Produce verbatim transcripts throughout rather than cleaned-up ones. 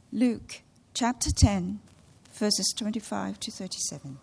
Luke chapter ten, verses twenty-five to thirty-seven.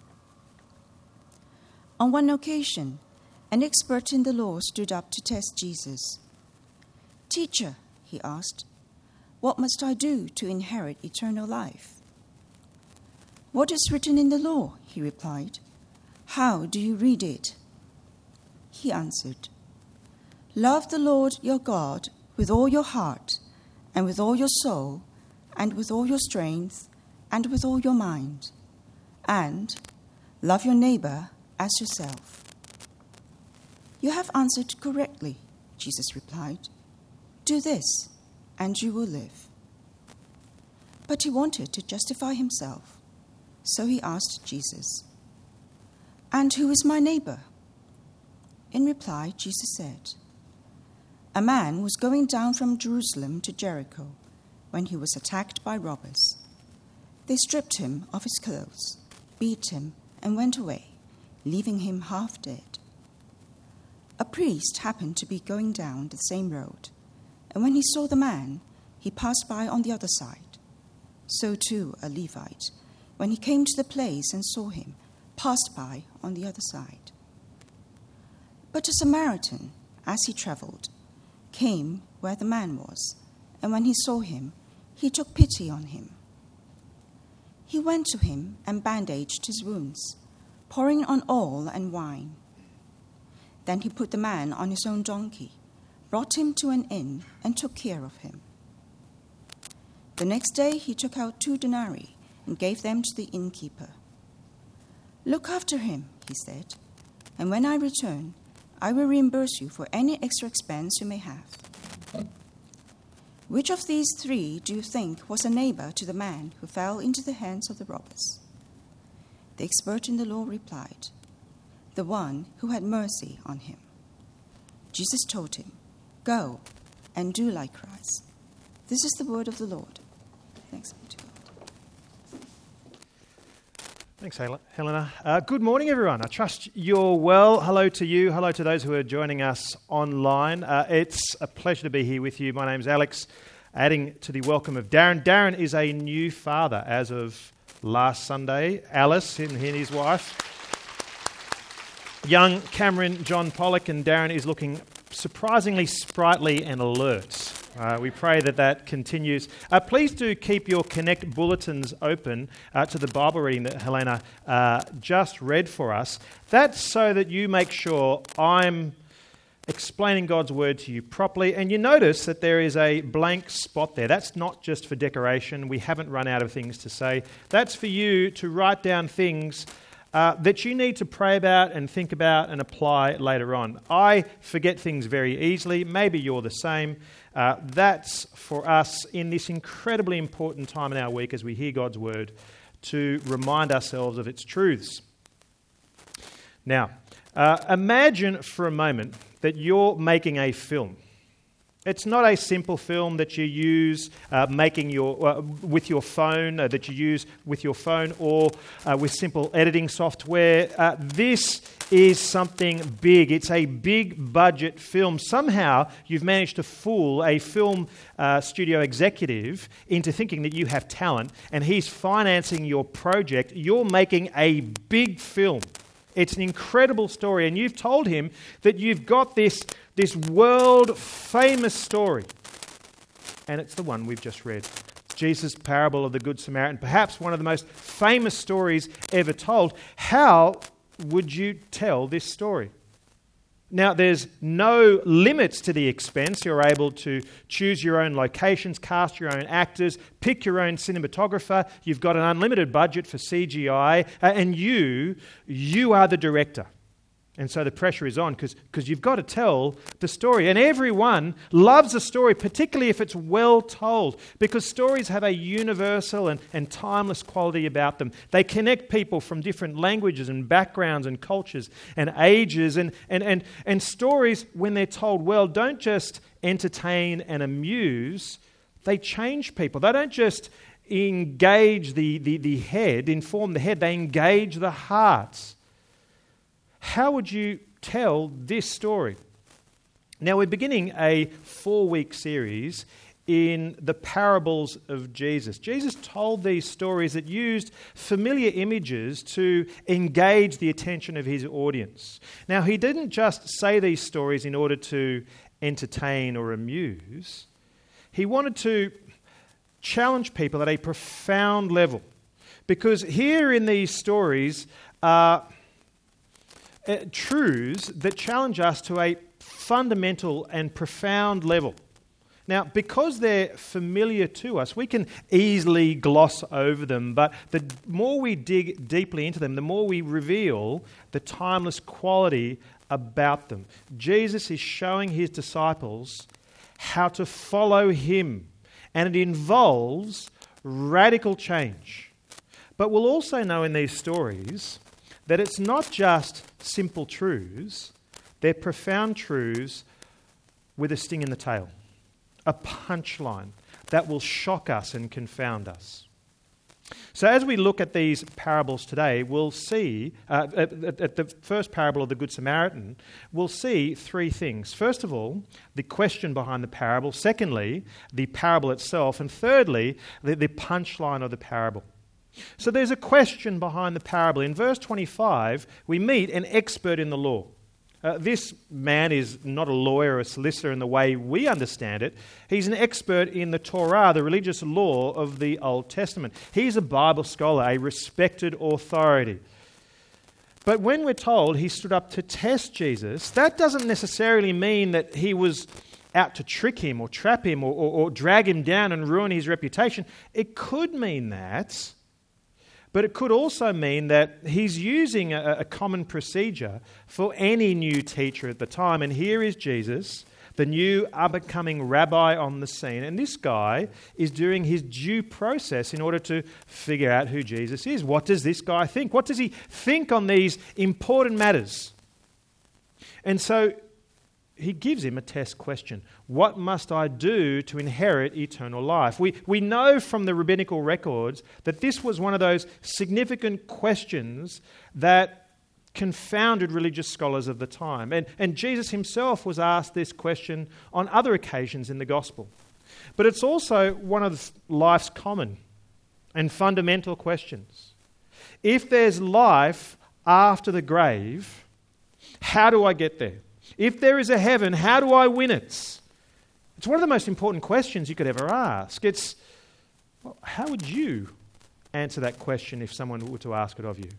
On one occasion, an expert in the law stood up to test Jesus. "Teacher," he asked, "what must I do to inherit eternal life?" "What is written in the law?" he replied. "How do you read it?" He answered, "Love the Lord your God with all your heart, and with all your soul, and with all your strength, and with all your mind, and love your neighbor as yourself." "You have answered correctly," Jesus replied. "Do this, and you will live." But he wanted to justify himself, so he asked Jesus, "And who is my neighbor?" In reply, Jesus said, "A man was going down from Jerusalem to Jericho when he was attacked by robbers. They stripped him of his clothes, beat him, and went away, leaving him half dead. A priest happened to be going down the same road, and when he saw the man, he passed by on the other side. So too a Levite, when he came to the place and saw him, passed by on the other side. But a Samaritan, as he traveled, came where the man was, and when he saw him, he took pity on him. He went to him and bandaged his wounds, pouring on oil and wine. Then he put the man on his own donkey, brought him to an inn, and took care of him. The next day he took out two denarii and gave them to the innkeeper. 'Look after him,' he said, 'and when I return, I will reimburse you for any extra expense you may have.' Which of these three do you think was a neighbor to the man who fell into the hands of the robbers?" The expert in the law replied, "The one who had mercy on him." Jesus told him, "Go and do likewise." This is the word of the Lord. Thanks be to God. Thanks, Helena. Uh, good morning, everyone. I trust you're well. Hello to you. Hello to those who are joining us online. Uh, it's a pleasure to be here with you. My name's Alex. Adding to the welcome of Darren. Darren is a new father as of last Sunday. Alice and his wife. Young Cameron John Pollock, and Darren is looking surprisingly sprightly and alert. Uh, we pray that that continues. Uh, please do keep your Connect bulletins open uh, to the Bible reading that Helena uh, just read for us. That's so that you make sure I'm explaining God's word to you properly. And you notice that there is a blank spot there. That's not just for decoration. We haven't run out of things to say. That's for you to write down things Uh, that you need to pray about and think about and apply later on. I forget things very easily. Maybe you're the same. Uh, that's for us in this incredibly important time in our week as we hear God's word to remind ourselves of its truths. Now, uh, imagine for a moment that you're making a film. It's not a simple film that you use uh, making your uh, with your phone, uh, that you use with your phone or uh, with simple editing software. Uh, this is something big. It's a big budget film. Somehow you've managed to fool a film uh, studio executive into thinking that you have talent, and he's financing your project. You're making a big film. It's an incredible story, and you've told him that you've got this, this world-famous story. And it's the one we've just read. It's Jesus' parable of the Good Samaritan, perhaps one of the most famous stories ever told. How would you tell this story? Now, there's no limits to the expense. You're able to choose your own locations, cast your own actors, pick your own cinematographer. You've got an unlimited budget for C G I, uh, and you, you are the director. And so the pressure is on because because you've got to tell the story. And everyone loves a story, particularly if it's well told, because stories have a universal and, and timeless quality about them. They connect people from different languages and backgrounds and cultures and ages. And, and, and, and stories, when they're told well, don't just entertain and amuse. They change people. They don't just engage the, the, the head, inform the head. They engage the hearts. How would you tell this story? Now, we're beginning a four-week series in the parables of Jesus. Jesus told these stories that used familiar images to engage the attention of his audience. Now, he didn't just say these stories in order to entertain or amuse. He wanted to challenge people at a profound level, because here in these stories are uh, truths that challenge us to a fundamental and profound level. Now, because they're familiar to us, we can easily gloss over them, but the more we dig deeply into them, the more we reveal the timeless quality about them. Jesus is showing his disciples how to follow him, and it involves radical change. But we'll also know in these stories that it's not just simple truths, they're profound truths with a sting in the tail. A punchline that will shock us and confound us. So as we look at these parables today, we'll see, uh, at, at the first parable of the Good Samaritan, we'll see three things. First of all, the question behind the parable. Secondly, the parable itself. And thirdly, the, the punchline of the parable. So there's a question behind the parable. In verse twenty-five, we meet an expert in the law. Uh, this man is not a lawyer or a solicitor in the way we understand it. He's an expert in the Torah, the religious law of the Old Testament. He's a Bible scholar, a respected authority. But when we're told he stood up to test Jesus, that doesn't necessarily mean that he was out to trick him or trap him or, or, or drag him down and ruin his reputation. It could mean that. But it could also mean that he's using a, a common procedure for any new teacher at the time. And here is Jesus, the new up-and-coming rabbi on the scene. And this guy is doing his due process in order to figure out who Jesus is. What does this guy think? What does he think on these important matters? And so he gives him a test question. What must I do to inherit eternal life? We, we know from the rabbinical records that this was one of those significant questions that confounded religious scholars of the time. And, and Jesus himself was asked this question on other occasions in the gospel. But it's also one of life's common and fundamental questions. If there's life after the grave, how do I get there? If there is a heaven, how do I win it? It's one of the most important questions you could ever ask. It's, well, how would you answer that question if someone were to ask it of you?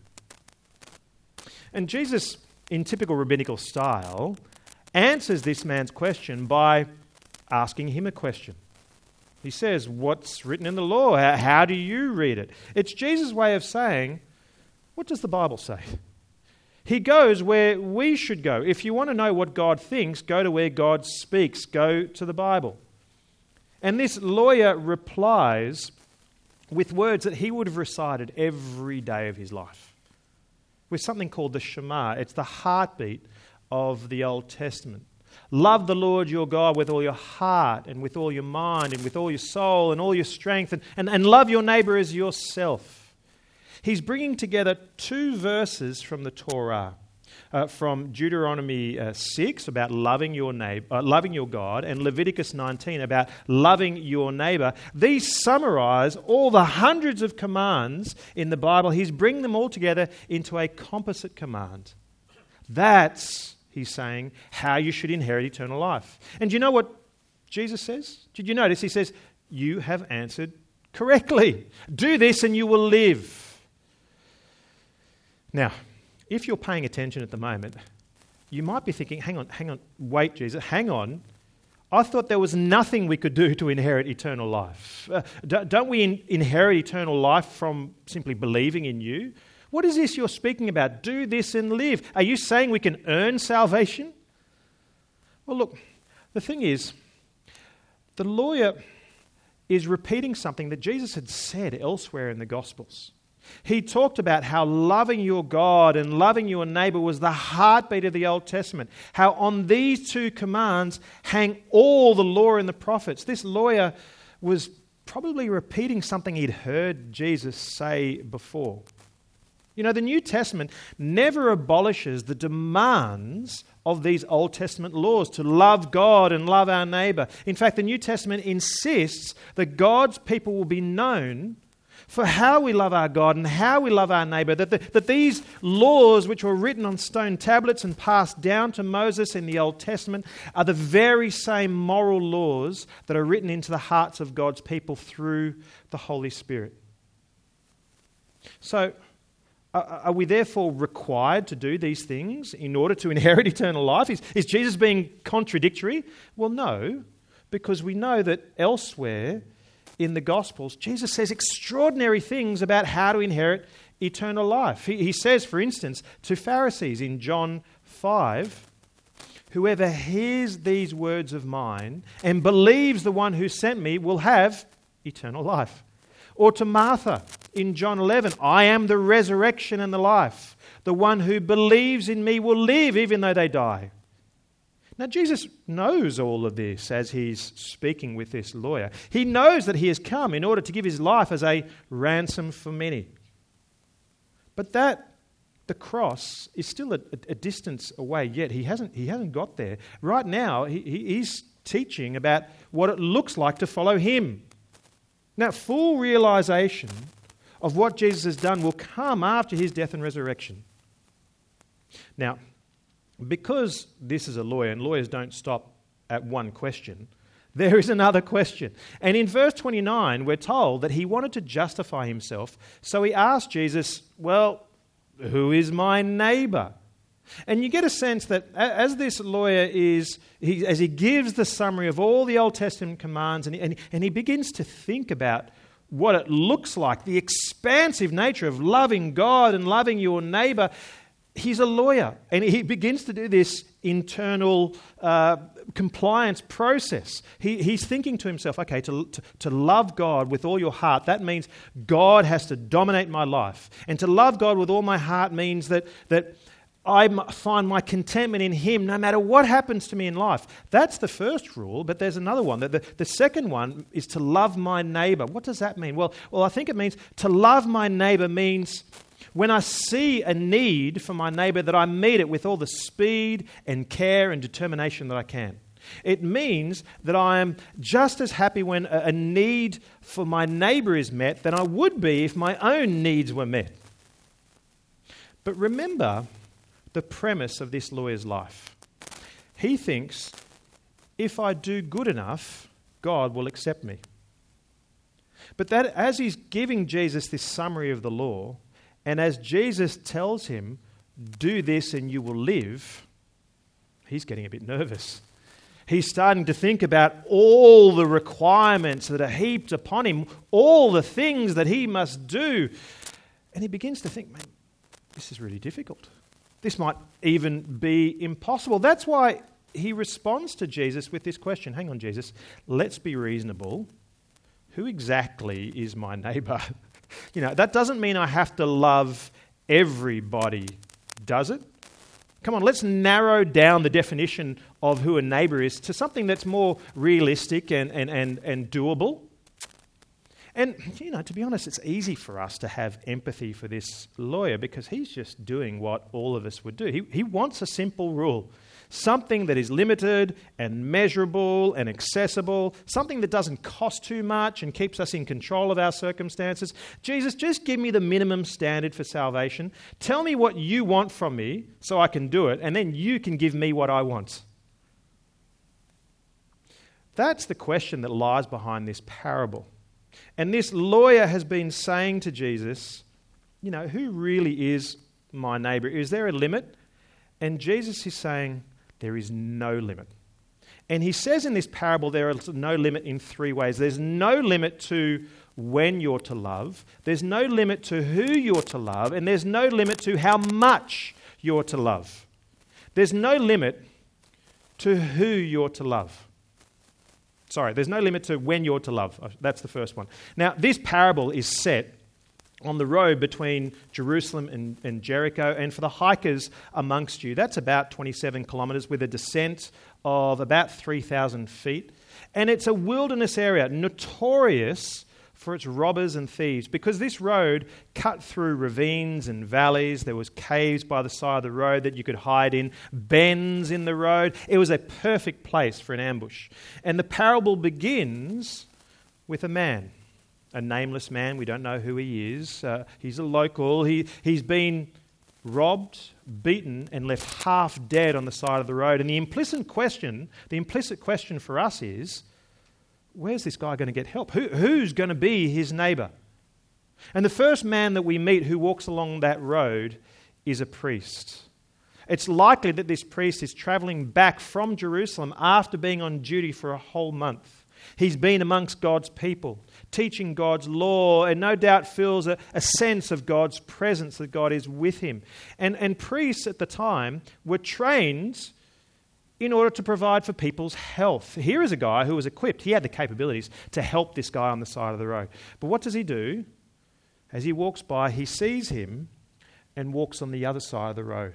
And Jesus, in typical rabbinical style, answers this man's question by asking him a question. He says, what's written in the law? How do you read it? It's Jesus' way of saying, what does the Bible say? He goes where we should go. If you want to know what God thinks, go to where God speaks. Go to the Bible. And this lawyer replies with words that he would have recited every day of his life, with something called the Shema. It's the heartbeat of the Old Testament. Love the Lord your God with all your heart and with all your mind and with all your soul and all your strength, and, and, and love your neighbour as yourself. He's bringing together two verses from the Torah, uh, from Deuteronomy uh, six about loving your neighbor, uh, loving your God, and Leviticus nineteen about loving your neighbor. These summarize all the hundreds of commands in the Bible. He's bringing them all together into a composite command. That's, he's saying, how you should inherit eternal life. And do you know what Jesus says? Did you notice? He says, you have answered correctly. Do this and you will live. Now, if you're paying attention at the moment, you might be thinking, hang on, hang on, wait, Jesus, hang on. I thought there was nothing we could do to inherit eternal life. Uh, don't we in- inherit eternal life from simply believing in you? What is this you're speaking about? Do this and live. Are you saying we can earn salvation? Well, look, the thing is, the lawyer is repeating something that Jesus had said elsewhere in the Gospels. He talked about how loving your God and loving your neighbour was the heartbeat of the Old Testament. How on these two commands hang all the law and the prophets. This lawyer was probably repeating something he'd heard Jesus say before. You know, the New Testament never abolishes the demands of these Old Testament laws to love God and love our neighbour. In fact, the New Testament insists that God's people will be known for how we love our God and how we love our neighbour, that, the, that these laws which were written on stone tablets and passed down to Moses in the Old Testament are the very same moral laws that are written into the hearts of God's people through the Holy Spirit. So, are we therefore required to do these things in order to inherit eternal life? Is, is Jesus being contradictory? Well, no, because we know that elsewhere in the Gospels, Jesus says extraordinary things about how to inherit eternal life. He, he says, for instance, to Pharisees in John five, "Whoever hears these words of mine and believes the one who sent me will have eternal life." Or to Martha in John eleven, "I am the resurrection and the life. The one who believes in me will live even though they die." Now, Jesus knows all of this as he's speaking with this lawyer. He knows that he has come in order to give his life as a ransom for many. But that, the cross, is still a, a distance away yet. He hasn't, he hasn't got there. Right now, he, he's teaching about what it looks like to follow him. Now, full realization of what Jesus has done will come after his death and resurrection. Now, because this is a lawyer, and lawyers don't stop at one question, there is another question. And in verse twenty-nine, we're told that he wanted to justify himself, so he asked Jesus, well, who is my neighbour? And you get a sense that as this lawyer is, he, as he gives the summary of all the Old Testament commands and he, and, and he begins to think about what it looks like, the expansive nature of loving God and loving your neighbour, he's a lawyer. And he begins to do this internal uh, compliance process. He, he's thinking to himself, okay, to, to, to love God with all your heart, that means God has to dominate my life. And to love God with all my heart means that that I find my contentment in him no matter what happens to me in life. That's the first rule, but there's another one. The, the, the second one is to love my neighbour. What does that mean? Well, well, I think it means to love my neighbour means when I see a need for my neighbour that I meet it with all the speed and care and determination that I can. It means that I am just as happy when a, a need for my neighbour is met than I would be if my own needs were met. But remember the premise of this lawyer's life. He thinks, if I do good enough, God will accept me. But that as he's giving Jesus this summary of the law, and as Jesus tells him, do this and you will live, he's getting a bit nervous. He's starting to think about all the requirements that are heaped upon him, all the things that he must do. And he begins to think, man, this is really difficult. This might even be impossible. That's why he responds to Jesus with this question. Hang on, Jesus, let's be reasonable. Who exactly is my neighbour? You know, that doesn't mean I have to love everybody, does it? Come on, let's narrow down the definition of who a neighbour is to something that's more realistic and, and, and, and doable. And, you know, to be honest, it's easy for us to have empathy for this lawyer because he's just doing what all of us would do. He, he wants a simple rule, something that is limited and measurable and accessible, something that doesn't cost too much and keeps us in control of our circumstances. Jesus, just give me the minimum standard for salvation. Tell me what you want from me so I can do it, and then you can give me what I want. That's the question that lies behind this parable. And this lawyer has been saying to Jesus, you know, who really is my neighbour? Is there a limit? And Jesus is saying, there is no limit. And he says in this parable, there is no limit in three ways. There's no limit to when you're to love. There's no limit to who you're to love. And there's no limit to how much you're to love. There's no limit to who you're to love. Sorry, there's no limit to when you're to love. That's the first one. Now, this parable is set on the road between Jerusalem and, and Jericho, and for the hikers amongst you, that's about twenty-seven kilometres with a descent of about three thousand feet. And it's a wilderness area, notorious for its robbers and thieves, because this road cut through ravines and valleys. There was caves by the side of the road that you could hide in, bends in the road. It was a perfect place for an ambush. And the parable begins with a man, a nameless man. We don't know who he is. Uh, he's a local. He, he's been robbed, beaten, and left half dead on the side of the road. And the implicit question, the implicit question for us is, where's this guy going to get help? Who, who's going to be his neighbour? And the first man that we meet who walks along that road is a priest. It's likely that this priest is travelling back from Jerusalem after being on duty for a whole month. He's been amongst God's people, teaching God's law, and no doubt feels a, a sense of God's presence, that God is with him. And, and priests at the time were trained in order to provide for people's health. Here is a guy who was equipped. He had the capabilities to help this guy on the side of the road. But what does he do? As he walks by, he sees him and walks on the other side of the road.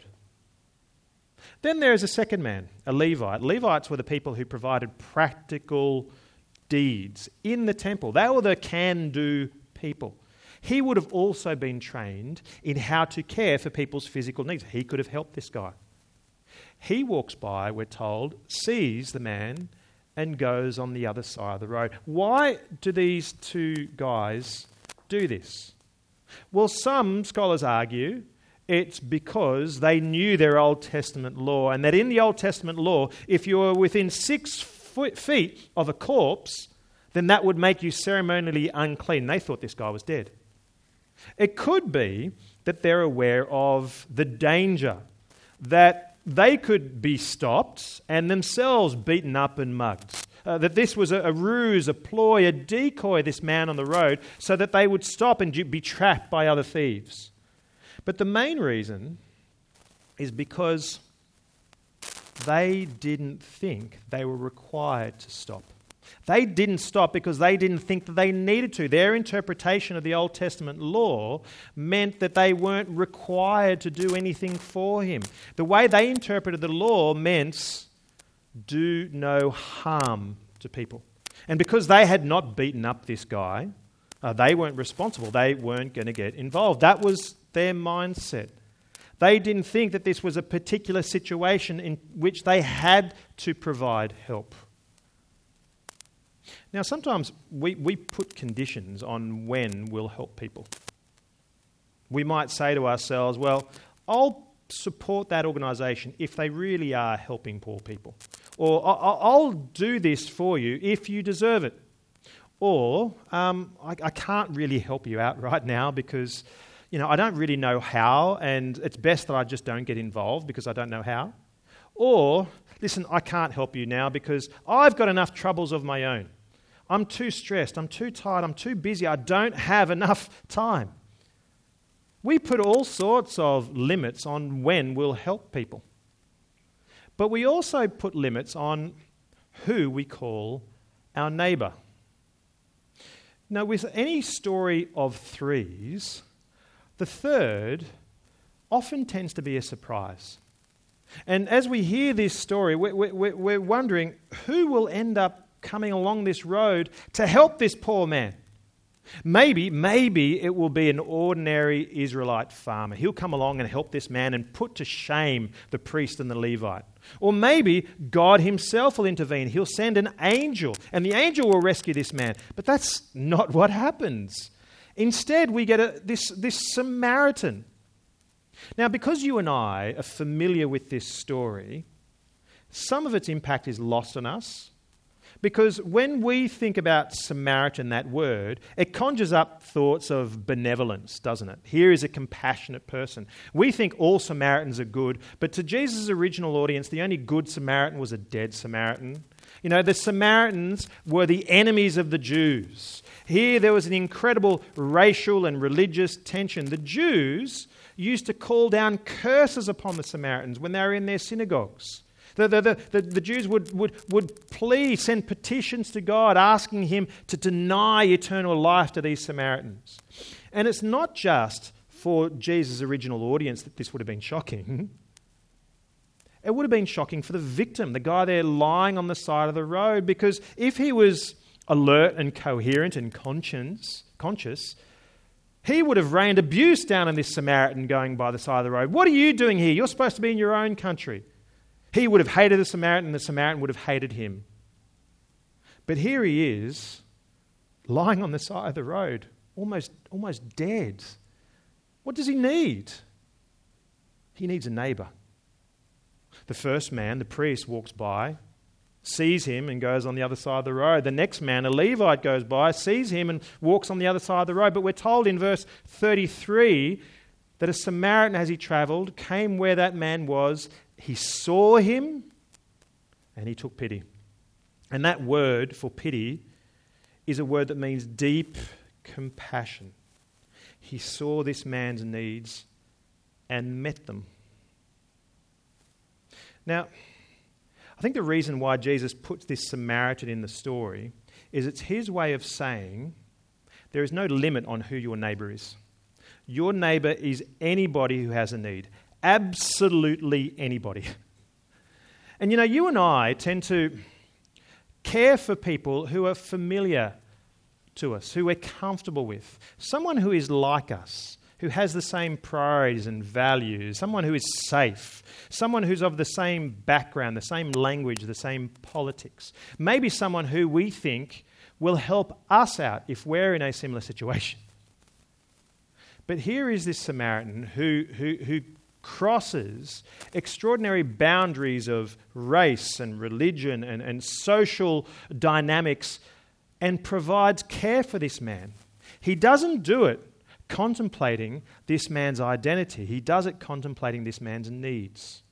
Then there is a second man, a Levite. Levites were the people who provided practical deeds in the temple. They were the can-do people. He would have also been trained in how to care for people's physical needs. He could have helped this guy. He walks by, we're told, sees the man and goes on the other side of the road. Why do these two guys do this? Well, some scholars argue it's because they knew their Old Testament law, and that in the Old Testament law, if you were within six foot, feet of a corpse, then that would make you ceremonially unclean. They thought this guy was dead. It could be that they're aware of the danger that they could be stopped and themselves beaten up and mugged. Uh, that this was a, a ruse, a ploy, a decoy, this man on the road, so that they would stop and be trapped by other thieves. But the main reason is because they didn't think they were required to stop. They didn't stop because they didn't think that they needed to. Their interpretation of the Old Testament law meant that they weren't required to do anything for him. The way they interpreted the law meant do no harm to people. And because they had not beaten up this guy, uh, they weren't responsible. They weren't going to get involved. That was their mindset. They didn't think that this was a particular situation in which they had to provide help. Now, sometimes we, we put conditions on when we'll help people. We might say to ourselves, well, I'll support that organisation if they really are helping poor people. Or I'll do this for you if you deserve it. Or um, I, I can't really help you out right now because, you know, I don't really know how, and it's best that I just don't get involved because I don't know how. Or, listen, I can't help you now because I've got enough troubles of my own. I'm too stressed, I'm too tired, I'm too busy, I don't have enough time. We put all sorts of limits on when we'll help people. But we also put limits on who we call our neighbour. Now, with any story of threes, the third often tends to be a surprise. And as we hear this story, we're, we're, we're wondering who will end up coming along this road to help this poor man. Maybe, maybe it will be an ordinary Israelite farmer. He'll come along and help this man and put to shame the priest and the Levite. Or maybe God himself will intervene. He'll send an angel, and the angel will rescue this man. But that's not what happens. Instead, we get a, this, this Samaritan. Now, because you and I are familiar with this story, some of its impact is lost on us. Because when we think about Samaritan, that word, it conjures up thoughts of benevolence, doesn't it? Here is a compassionate person. We think all Samaritans are good, but to Jesus' original audience, the only good Samaritan was a dead Samaritan. You know, the Samaritans were the enemies of the Jews. Here there was an incredible racial and religious tension. The Jews used to call down curses upon the Samaritans when they were in their synagogues. The, the, the, the Jews would, would, would plead, send petitions to God asking him to deny eternal life to these Samaritans. And it's not just for Jesus' original audience that this would have been shocking. It would have been shocking for the victim, the guy there lying on the side of the road, because if he was alert and coherent and conscience, conscious, he would have rained abuse down on this Samaritan going by the side of the road. What are you doing here? You're supposed to be in your own country. He would have hated the Samaritan, and the Samaritan would have hated him. But here he is, lying on the side of the road, almost, almost dead. What does he need? He needs a neighbour. The first man, the priest, walks by, sees him and goes on the other side of the road. The next man, a Levite, goes by, sees him and walks on the other side of the road. But we're told in verse thirty-three that a Samaritan, as he travelled, came where that man was. He saw him and he took pity. And that word for pity is a word that means deep compassion. He saw this man's needs and met them. Now, I think the reason why Jesus puts this Samaritan in the story is it's his way of saying there is no limit on who your neighbour is. Your neighbour is anybody who has a need. Absolutely anybody. And you know, you and I tend to care for people who are familiar to us, who we're comfortable with. Someone who is like us, who has the same priorities and values, someone who is safe, someone who's of the same background, the same language, the same politics. Maybe someone who we think will help us out if we're in a similar situation. But here is this Samaritan who, who, who crosses extraordinary boundaries of race and religion and, and social dynamics and provides care for this man. He doesn't do it contemplating this man's identity. He does it contemplating this man's needs.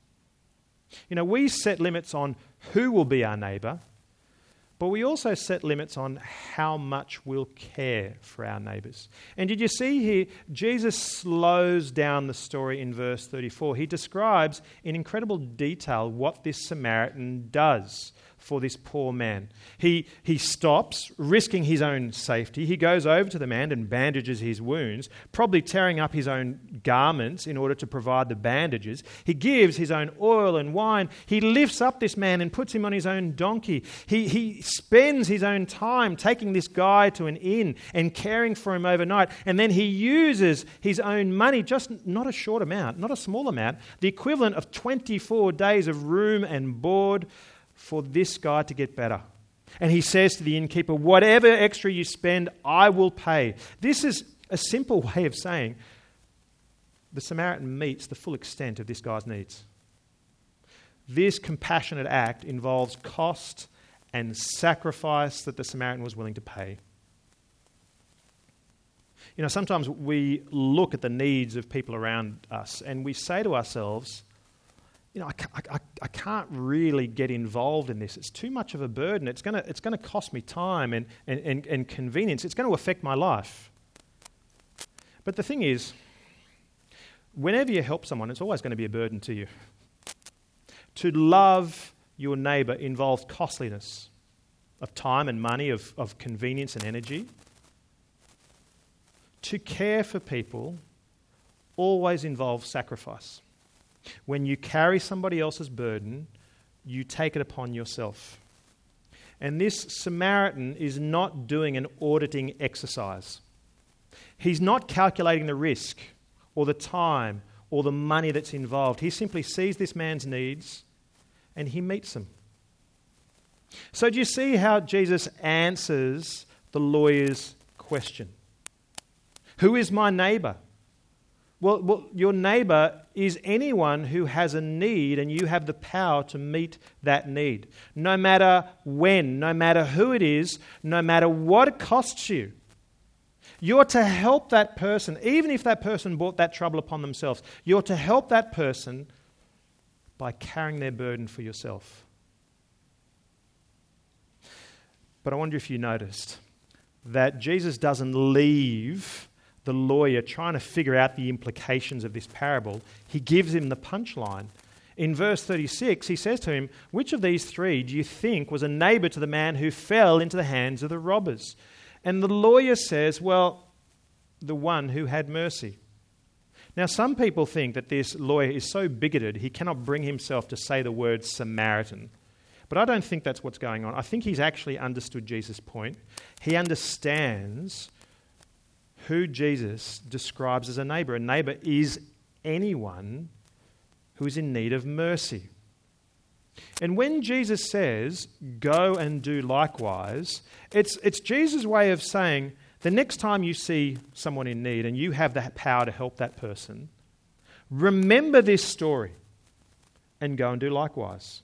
You know, we set limits on who will be our neighbour, but we also set limits on how much we'll care for our neighbours. And did you see here, Jesus slows down the story in verse thirty-four. He describes in incredible detail what this Samaritan does for this poor man. He, he stops, risking his own safety. He goes over to the man and bandages his wounds, probably tearing up his own garments in order to provide the bandages. He gives his own oil and wine. He lifts up this man and puts him on his own donkey. He, he spends his own time taking this guy to an inn and caring for him overnight. And then he uses his own money, just not a short amount, not a small amount, the equivalent of twenty-four days of room and board for this guy to get better. And he says to the innkeeper, whatever extra you spend, I will pay. This is a simple way of saying the Samaritan meets the full extent of this guy's needs. This compassionate act involves cost and sacrifice that the Samaritan was willing to pay. You know, sometimes we look at the needs of people around us and we say to ourselves, you know, I, I, I can't really get involved in this. It's too much of a burden. It's going to it's going to cost me time and, and, and, and convenience. It's going to affect my life. But the thing is, whenever you help someone, it's always going to be a burden to you. To love your neighbour involves costliness of time and money, of, of convenience and energy. To care for people always involves sacrifice. When you carry somebody else's burden, you take it upon yourself. And this Samaritan is not doing an auditing exercise. He's not calculating the risk or the time or the money that's involved. He simply sees this man's needs and he meets them. So do you see how Jesus answers the lawyer's question? Who is my neighbour? Well, well, your neighbour is anyone who has a need and you have the power to meet that need. No matter when, no matter who it is, no matter what it costs you. You're to help that person, even if that person brought that trouble upon themselves. You're to help that person by carrying their burden for yourself. But I wonder if you noticed that Jesus doesn't leave the lawyer trying to figure out the implications of this parable. He gives him the punchline. In verse thirty-six, he says to him, which of these three do you think was a neighbour to the man who fell into the hands of the robbers? And the lawyer says, well, the one who had mercy. Now, some people think that this lawyer is so bigoted he cannot bring himself to say the word Samaritan. But I don't think that's what's going on. I think he's actually understood Jesus' point. He understands who Jesus describes as a neighbour. A neighbour is anyone who is in need of mercy. And when Jesus says, go and do likewise, it's, it's Jesus' way of saying, the next time you see someone in need and you have the power to help that person, remember this story and go and do likewise.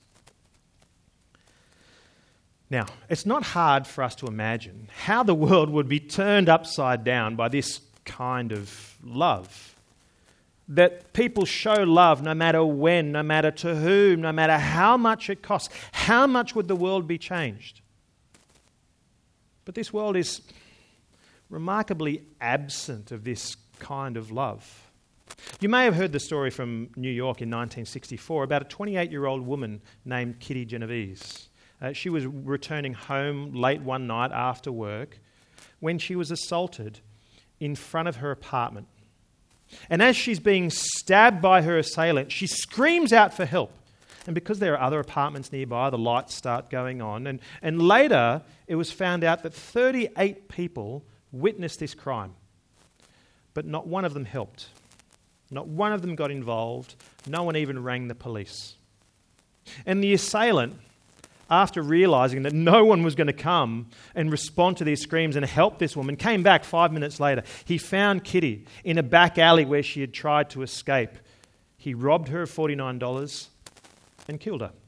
Now, it's not hard for us to imagine how the world would be turned upside down by this kind of love. That people show love no matter when, no matter to whom, no matter how much it costs. How much would the world be changed? But this world is remarkably absent of this kind of love. You may have heard the story from New York in nineteen sixty-four about a twenty-eight-year-old woman named Kitty Genovese. Uh, she was returning home late one night after work when she was assaulted in front of her apartment. And as she's being stabbed by her assailant, she screams out for help. And because there are other apartments nearby, the lights start going on. And, and later, it was found out that thirty-eight people witnessed this crime. But not one of them helped. Not one of them got involved. No one even rang the police. And the assailant, after realising that no one was going to come and respond to these screams and help this woman, came back five minutes later. He found Kitty in a back alley where she had tried to escape. He robbed her of forty-nine dollars and killed her.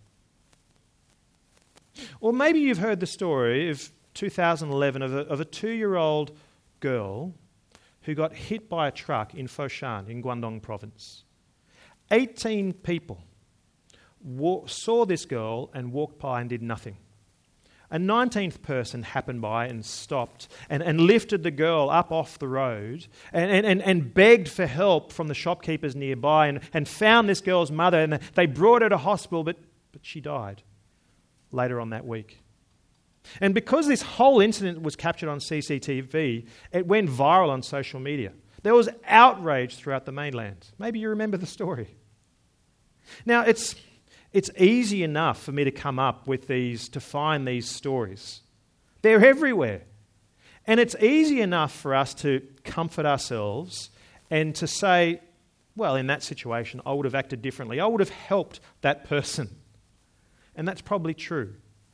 Or maybe you've heard the story of two thousand eleven of a, of a two-year-old girl who got hit by a truck in Foshan in Guangdong province. eighteen people Wa- saw this girl and walked by and did nothing. A nineteenth person happened by and stopped and, and lifted the girl up off the road and, and, and begged for help from the shopkeepers nearby and, and found this girl's mother, and they brought her to hospital, but, but she died later on that week. And because this whole incident was captured on C C T V, it went viral on social media. There was outrage throughout the mainland. Maybe you remember the story. Now, it's... It's easy enough for me to come up with these, to find these stories. They're everywhere. And it's easy enough for us to comfort ourselves and to say, well, in that situation, I would have acted differently. I would have helped that person. And that's probably true.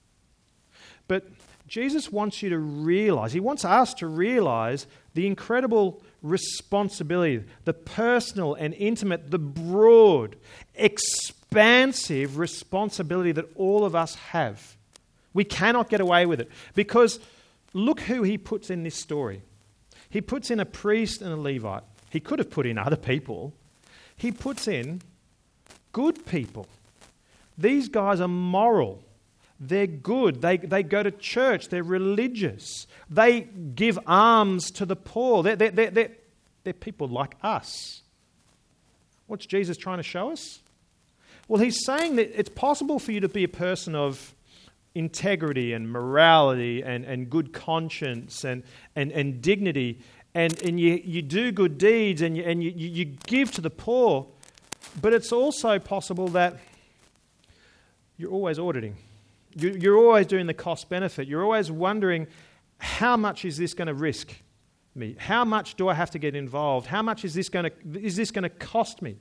But Jesus wants you to realize, he wants us to realize the incredible responsibility, the personal and intimate, the broad, expansive responsibility that all of us have. We cannot get away with it because look who he puts in this story. He puts in a priest and a Levite. He could have put in other people. He puts in good people. These guys are moral. They're good. They, they go to church. They're religious. They give alms to the poor. They're, they're, they're, they're, they're people like us. What's Jesus trying to show us? Well, he's saying that it's possible for you to be a person of integrity and morality and, and good conscience and, and, and dignity, and, and you, you do good deeds and, you, and you, you give to the poor, but it's also possible that you're always auditing. You're always doing the cost-benefit. You're always wondering, how much is this going to risk me? How much do I have to get involved? How much is this going to is this going to cost me?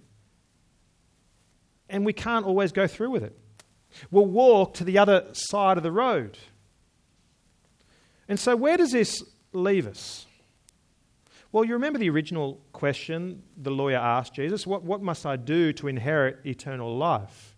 And we can't always go through with it. We'll walk to the other side of the road. And so where does this leave us? Well, you remember the original question the lawyer asked Jesus, what, what must I do to inherit eternal life?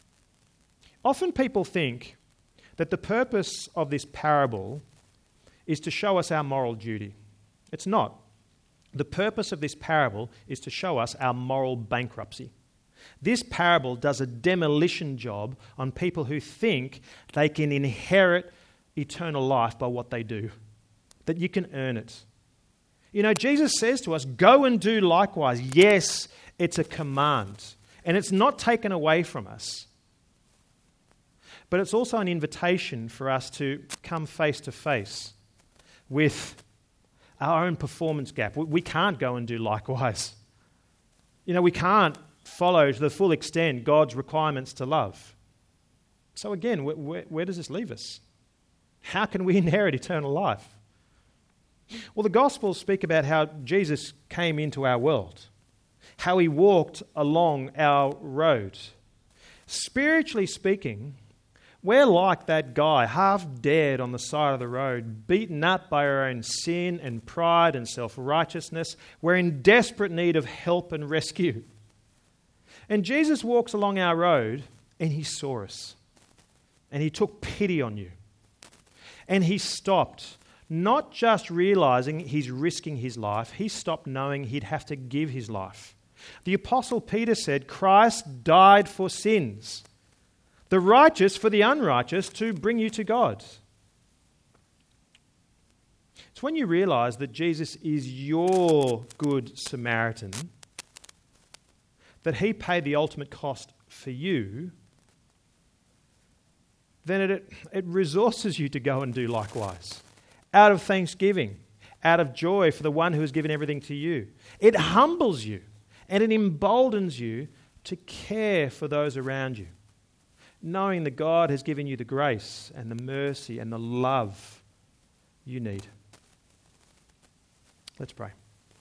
Often people think that the purpose of this parable is to show us our moral duty. It's not. The purpose of this parable is to show us our moral bankruptcy. This parable does a demolition job on people who think they can inherit eternal life by what they do, that you can earn it. You know, Jesus says to us, go and do likewise. Yes, it's a command, and it's not taken away from us. But it's also an invitation for us to come face to face with our own performance gap. We can't go and do likewise. You know, we can't follow to the full extent God's requirements to love. So again, wh- wh- where does this leave us? How can we inherit eternal life? Well, the Gospels speak about how Jesus came into our world, how he walked along our road. Spiritually speaking, we're like that guy, half dead on the side of the road, beaten up by our own sin and pride and self-righteousness. We're in desperate need of help and rescue. And Jesus walks along our road and he saw us. And he took pity on you. And he stopped, not just realizing he's risking his life, he stopped knowing he'd have to give his life. The Apostle Peter said, Christ died for sins, the righteous for the unrighteous, to bring you to God. It's when you realize that Jesus is your good Samaritan, that he paid the ultimate cost for you, then it, it resources you to go and do likewise. Out of thanksgiving, out of joy for the one who has given everything to you. It humbles you and it emboldens you to care for those around you, knowing that God has given you the grace and the mercy and the love you need. Let's pray.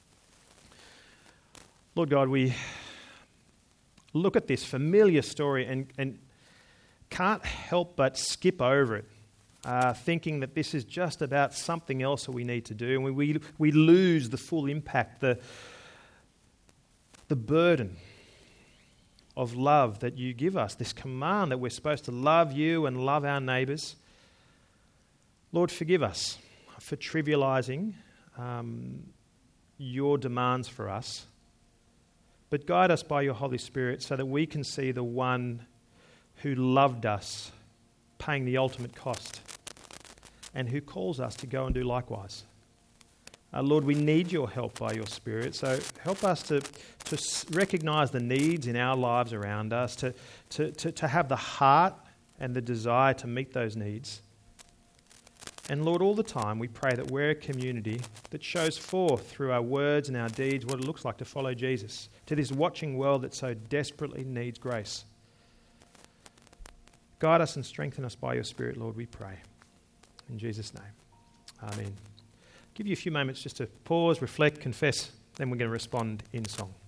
Lord God, we look at this familiar story and, and can't help but skip over it, uh, thinking that this is just about something else that we need to do, and we we, we lose the full impact, the, the burden of love that you give us, this command that we're supposed to love you and love our neighbours. Lord, forgive us for trivialising um, your demands for us, but guide us by your Holy Spirit so that we can see the one who loved us, paying the ultimate cost, and who calls us to go and do likewise. Uh, Lord, we need your help by your Spirit, so help us to, to recognise the needs in our lives around us, to, to, to, to have the heart and the desire to meet those needs. And Lord, all the time we pray that we're a community that shows forth through our words and our deeds what it looks like to follow Jesus to this watching world that so desperately needs grace. Guide us and strengthen us by your Spirit, Lord, we pray. In Jesus' name, amen. Give you a few moments just to pause, reflect, confess, then we're going to respond in song.